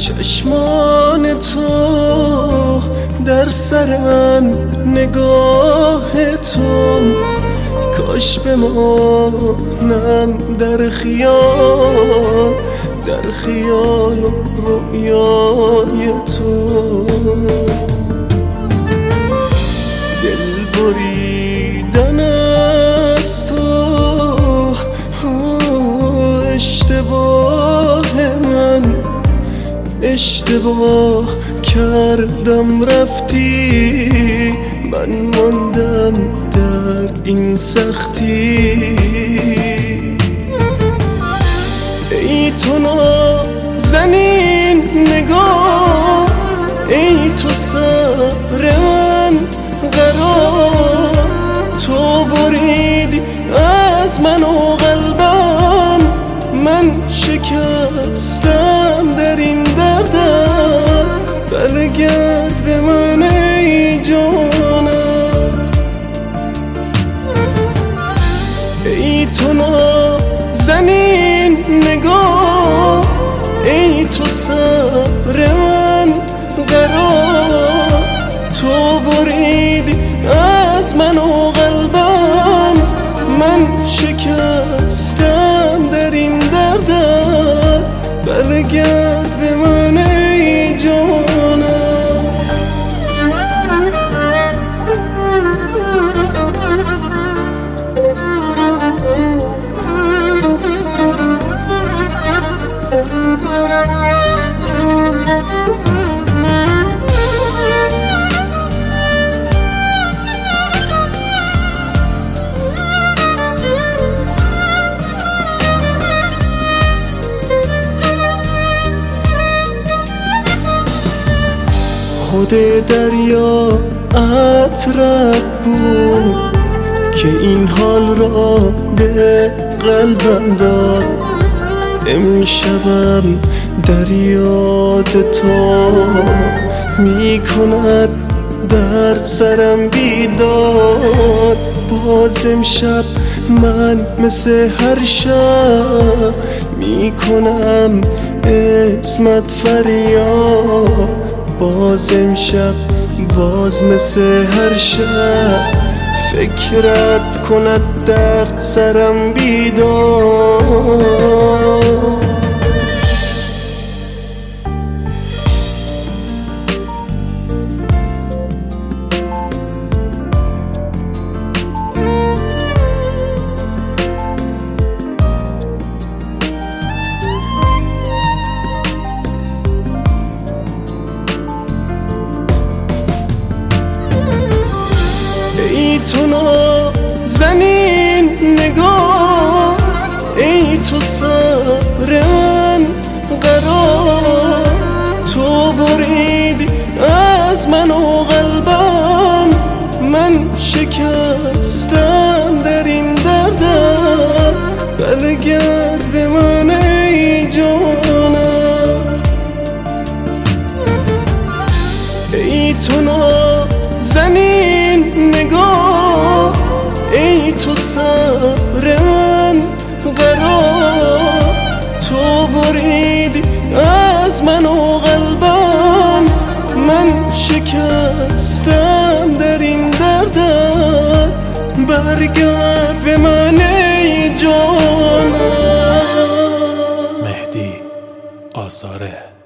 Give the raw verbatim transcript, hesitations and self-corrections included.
چشمان تو در سرن نگاه تو، کاش بمانم در خیال، در خیال و رویای تو. دل بریدن از تو اشتباه من، اشتباه کردم رفتی، من ماندم در این سختی. ای تو نازنین نگاه، ای تو صبر من قرار، تو بریدی از من و قلبم، من شکستم در این دردم. برگرد به من ای جانم، ای تو نازنین نگاه، ای تو صبر من قرار، تو بریدی از من و قلبم، من شکستم در این دردم. برگرد به من ای جانم. خود دریا اطرب بود که این حال را به قلبم داد. امشبم در یاد تو می کند در سرم بیداد. باز امشب من مثل هر شب می کنم اسمت فریاد. باز امشب باز مثل هر شب فکرت کند در سرم بیداد. ای تو نازنین نگاه، ای تو صبر من قرار، تو بریدی از من و قلبم، من شکستم در این دردم. برگرد به من ای جانم، ای تو نازنین نگاه، ای تو صبر من قرار، تو بریدی از من و قلبم، من شکستم در این دردم. برگرد به من ای جانم. مهدی آثاره.